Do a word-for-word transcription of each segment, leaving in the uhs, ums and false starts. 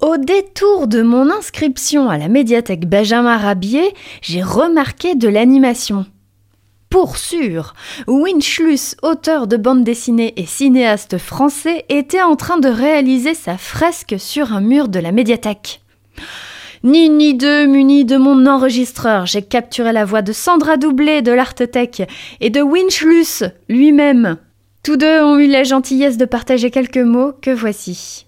Au détour de mon inscription à la médiathèque Benjamin Rabier, j'ai remarqué de l'animation. Pour sûr, Wim Schluss, auteur de bande dessinée et cinéaste français, était en train de réaliser sa fresque sur un mur de la médiathèque. Ni ni deux, muni de mon enregistreur, j'ai capturé la voix de Sandra Doublet de l'Artetech et de Wim Schluss lui-même. Tous deux ont eu la gentillesse de partager quelques mots que voici.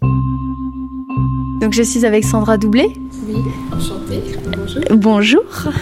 Donc je suis avec Sandra Doublet. Oui, enchantée. Bonjour. Bonjour.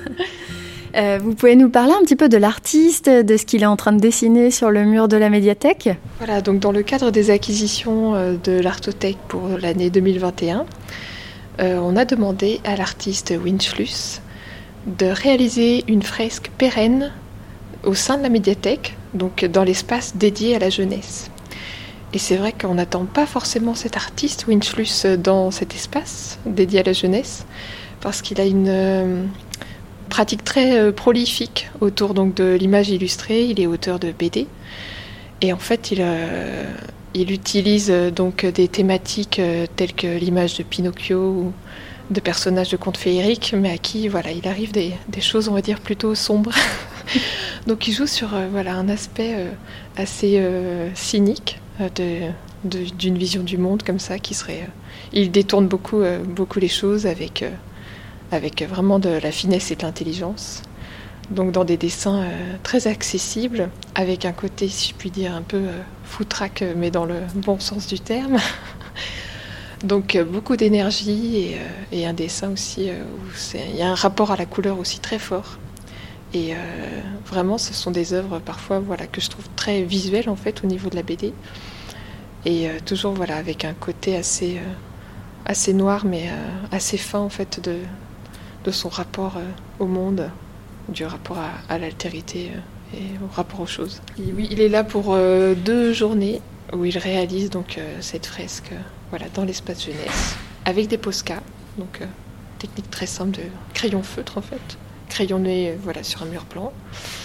euh, vous pouvez nous parler un petit peu de l'artiste, de ce qu'il est en train de dessiner sur le mur de la médiathèque ? Voilà, donc dans le cadre des acquisitions de l'Artetech pour l'année deux mille vingt et un, euh, on a demandé à l'artiste Wim Schluss de réaliser une fresque pérenne au sein de la médiathèque, donc dans l'espace dédié à la jeunesse. Et c'est vrai qu'on n'attend pas forcément cet artiste, Wim Schluss, dans cet espace dédié à la jeunesse, parce qu'il a une euh, pratique très euh, prolifique autour donc, de l'image illustrée. Il est auteur de B D. Et en fait, il, euh, il utilise euh, donc des thématiques euh, telles que l'image de Pinocchio ou de personnages de contes féeriques, mais à qui voilà, il arrive des, des choses, on va dire, plutôt sombres. Donc il joue sur euh, voilà, un aspect euh, assez euh, cynique euh, de, de, d'une vision du monde comme ça, qui serait... Euh, il détourne beaucoup, euh, beaucoup les choses avec, euh, avec vraiment de la finesse et de l'intelligence. Donc dans des dessins euh, très accessibles, avec un côté, si je puis dire, un peu euh, foutraque, mais dans le bon sens du terme. Donc euh, beaucoup d'énergie et, euh, et un dessin aussi euh, où c'est, il y a un rapport à la couleur aussi très fort. Et euh, vraiment, ce sont des œuvres parfois voilà, que je trouve très visuelles en fait au niveau de la B D. Et euh, toujours voilà, avec un côté assez, euh, assez noir mais euh, assez fin en fait de, de son rapport euh, au monde, du rapport à, à l'altérité euh, et au rapport aux choses. Et oui, il est là pour euh, deux journées où il réalise donc euh, cette fresque euh, voilà, dans l'espace jeunesse avec des Posca, donc euh, technique très simple de crayon feutre en fait. Crayonné voilà, sur un mur blanc.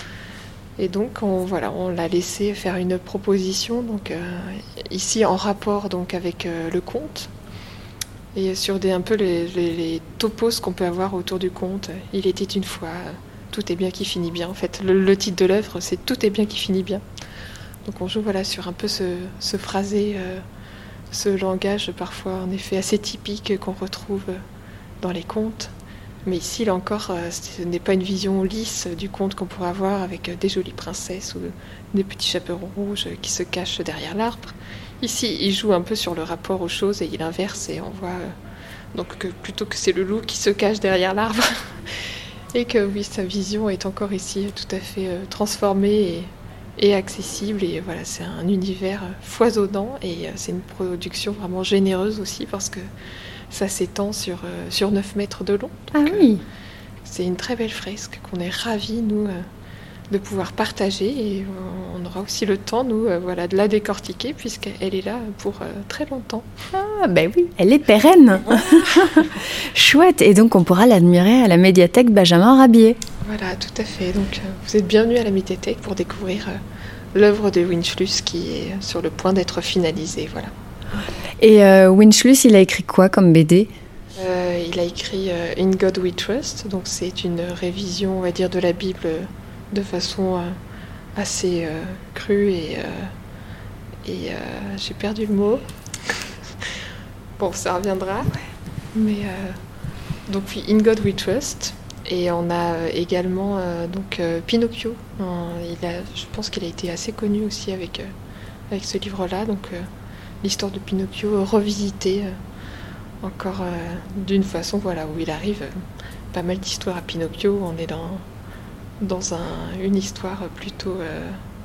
Et donc on, voilà, on l'a laissé faire une proposition donc, euh, ici en rapport donc, avec euh, le conte et sur des, un peu les, les, les topos qu'on peut avoir autour du conte. Il était une fois, tout est bien qui finit bien. En fait, le, le titre de l'œuvre, c'est Tout est bien qui finit bien. Donc on joue voilà, sur un peu ce, ce phrasé, euh, ce langage parfois en effet assez typique qu'on retrouve dans les contes. Mais ici, là encore, ce n'est pas une vision lisse du conte qu'on pourrait avoir avec des jolies princesses ou des petits chaperons rouges qui se cachent derrière l'arbre. Ici, il joue un peu sur le rapport aux choses et il inverse et on voit donc que plutôt que c'est le loup qui se cache derrière l'arbre et que oui, sa vision est encore ici tout à fait transformée et, et accessible. Et voilà, c'est un univers foisonnant et c'est une production vraiment généreuse aussi parce que ça s'étend sur, euh, sur neuf mètres de long. Donc, ah oui. euh, c'est une très belle fresque qu'on est ravis, nous, euh, de pouvoir partager. Et on aura aussi le temps, nous, euh, voilà, de la décortiquer, puisqu'elle est là pour euh, très longtemps. Ah, ben oui, elle est pérenne. Chouette. Et donc, on pourra l'admirer à la médiathèque Benjamin Rabier. Voilà, tout à fait. Donc, euh, vous êtes bienvenus à la médiathèque pour découvrir euh, l'œuvre de Wim Schluss qui est sur le point d'être finalisée. Voilà. Et euh, Wim Schluss, il a écrit quoi comme B D ? euh, Il a écrit euh, In God We Trust, donc c'est une révision, on va dire, de la Bible de façon euh, assez euh, crue et, euh, et euh, j'ai perdu le mot. Bon, ça reviendra. Mais euh, donc oui, In God We Trust. Et on a également euh, donc euh, Pinocchio. Euh, il a, je pense qu'il a été assez connu aussi avec euh, avec ce livre-là, donc. Euh, L'histoire de Pinocchio revisitée euh, encore euh, d'une façon voilà, où il arrive euh, pas mal d'histoires à Pinocchio. On est dans, dans un, une histoire plutôt, euh,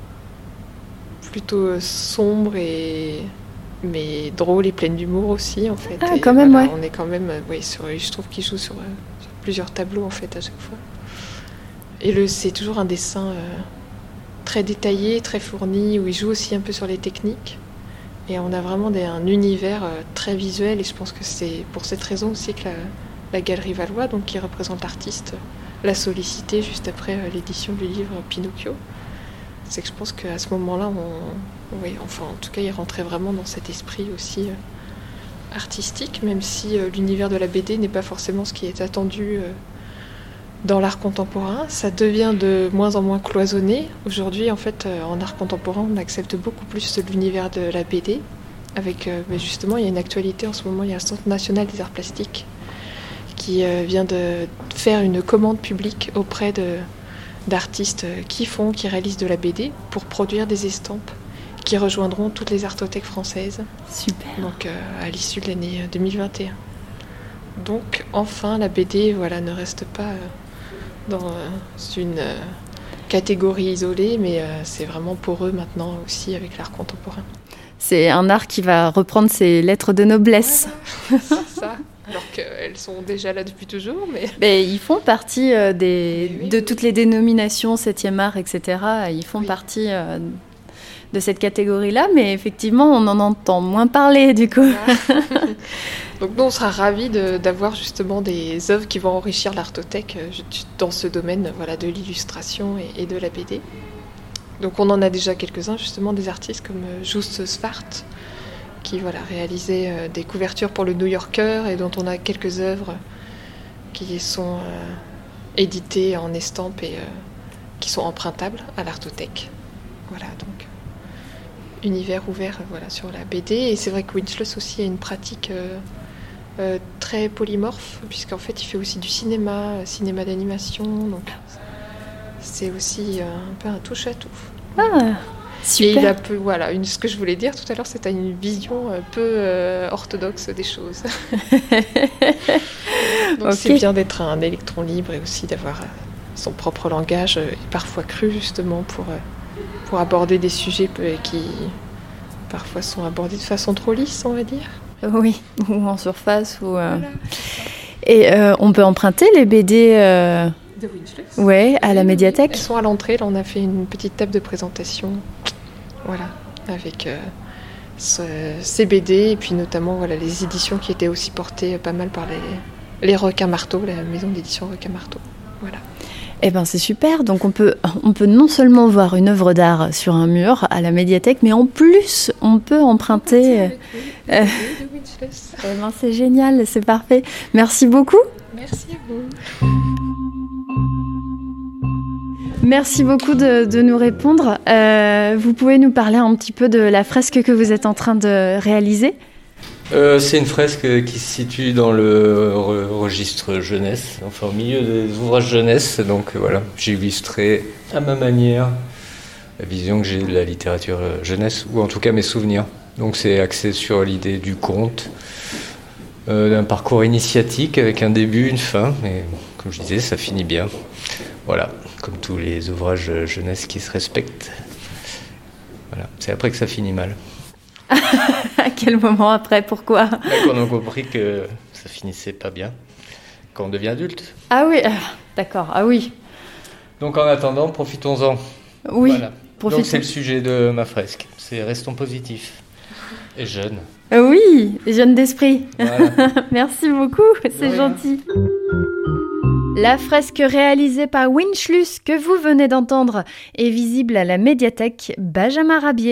plutôt sombre, et, mais drôle et pleine d'humour aussi. En fait. Ah, et quand même, voilà, ouais. On est quand même, euh, ouais, sur, je trouve qu'il joue sur, euh, sur plusieurs tableaux en fait, à chaque fois. Et le, c'est toujours un dessin euh, très détaillé, très fourni, où il joue aussi un peu sur les techniques. Et on a vraiment des, un univers euh, très visuel, et je pense que c'est pour cette raison aussi que la, la Galerie Valois, donc, qui représente l'artiste, l'a sollicité juste après euh, l'édition du livre Pinocchio. C'est que je pense qu'à ce moment-là, on, oui, enfin, en tout cas, il rentrait vraiment dans cet esprit aussi artistique, même si euh, l'univers de la B D n'est pas forcément ce qui est attendu euh, dans l'art contemporain. Ça devient de moins en moins cloisonné. Aujourd'hui, en fait, euh, en art contemporain, on accepte beaucoup plus l'univers de la B D. Avec, euh, mais justement, il y a une actualité en ce moment, il y a un Centre national des arts plastiques qui euh, vient de faire une commande publique auprès de, d'artistes qui font, qui réalisent de la B D pour produire des estampes qui rejoindront toutes les artothèques françaises. Super. Donc euh, à l'issue de l'année deux mille vingt et un. Donc enfin la B D voilà, ne reste pas euh, dans euh, une euh, catégorie isolée, mais euh, c'est vraiment pour eux maintenant aussi avec l'art contemporain. C'est un art qui va reprendre ses lettres de noblesse. Voilà, c'est ça. Alors qu'elles sont déjà là depuis toujours, mais... mais ils font partie euh, des, oui, de oui. toutes les dénominations, septième art, et cetera. Ils font oui. partie euh, de cette catégorie-là, mais effectivement, on en entend moins parler, du coup. Voilà. Donc nous, on sera ravis de, d'avoir justement des œuvres qui vont enrichir l'artothèque euh, dans ce domaine voilà, de l'illustration et, et de la B D. Donc on en a déjà quelques-uns, justement, des artistes comme euh, Just Svart, qui voilà, réalisait euh, des couvertures pour le New Yorker et dont on a quelques œuvres qui sont euh, éditées en estampes et euh, qui sont empruntables à l'artothèque. Voilà, donc univers ouvert euh, voilà, sur la B D. Et c'est vrai que Winchluss aussi a une pratique euh, euh, très polymorphe, puisqu'en fait il fait aussi du cinéma, euh, cinéma d'animation, donc c'est aussi euh, un peu un touche-à-tout. Ah, super. Et il a peu, voilà, une, ce que je voulais dire tout à l'heure, c'était une vision un peu euh, orthodoxe des choses. Donc okay. C'est bien d'être un électron libre et aussi d'avoir euh, son propre langage, euh, et parfois cru justement pour, euh, pour aborder des sujets euh, qui parfois sont abordés de façon trop lisse, on va dire. Oui, ou en surface. Ou, euh... Voilà. Et euh, on peut emprunter les B D euh... de Winchluss. Ouais, à la médiathèque. Elles sont à l'entrée. Là, on a fait une petite table de présentation. Voilà, avec euh, ce, ces B D et puis notamment voilà, les éditions qui étaient aussi portées pas mal par les, les Requin-Marteau, la maison d'édition Requin-Marteau. Voilà. Eh ben c'est super. Donc on peut, on peut non seulement voir une œuvre d'art sur un mur à la médiathèque, mais en plus on peut emprunter. Avec le, euh, de Winchluss. Eh ben c'est génial, c'est parfait. Merci beaucoup. Merci à vous. Merci beaucoup de, de nous répondre. Euh, vous pouvez nous parler un petit peu de la fresque que vous êtes en train de réaliser ? euh, C'est une fresque qui se situe dans le re- registre jeunesse, enfin au milieu des ouvrages jeunesse. Donc voilà, j'ai illustré à ma manière la vision que j'ai de la littérature jeunesse, ou en tout cas mes souvenirs. Donc c'est axé sur l'idée du conte, euh, d'un parcours initiatique avec un début, une fin, mais comme je disais, ça finit bien. Voilà, comme tous les ouvrages jeunesse qui se respectent. Voilà, c'est après que ça finit mal. À quel moment après ? Pourquoi ? Là, quand on a compris que ça finissait pas bien, quand on devient adulte. Ah oui, euh, d'accord, ah oui. Donc en attendant, profitons-en. Oui, voilà. profitons. Donc c'est le sujet de ma fresque, c'est restons positifs et jeunes. Euh, oui, jeune d'esprit. Voilà. Merci beaucoup, c'est Ouais. gentil. La fresque réalisée par Winchluss que vous venez d'entendre est visible à la médiathèque Benjamin Rabier.